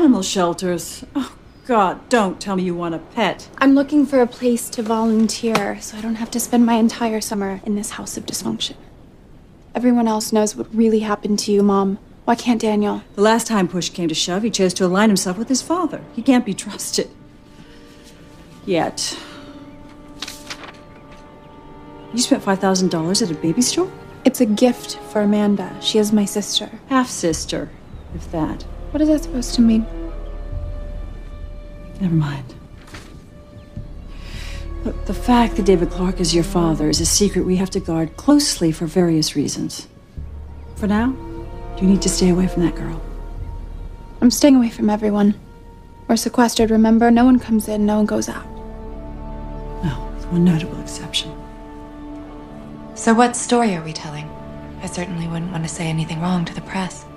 animal shelters. Oh, God, don't tell me you want a pet. I'm looking for a place to volunteer so I don't have to spend my entire summer in this house of dysfunction. Everyone else knows what really happened to you, Mom. Why can't Daniel? The last time push came to shove, he chose to align himself with his father. He can't be trusted. Yet. You spent $5,000 at a baby store? It's a gift for Amanda. She is my sister. Half-sister, if that. What is that supposed to mean? Never mind. Look, the fact that David Clark is your father is a secret we have to guard closely for various reasons. For now, you need to stay away from that girl. I'm staying away from everyone. We're sequestered, remember? No one comes in, no one goes out. No, with one notable exception. So what story are we telling? I certainly wouldn't want to say anything wrong to the press.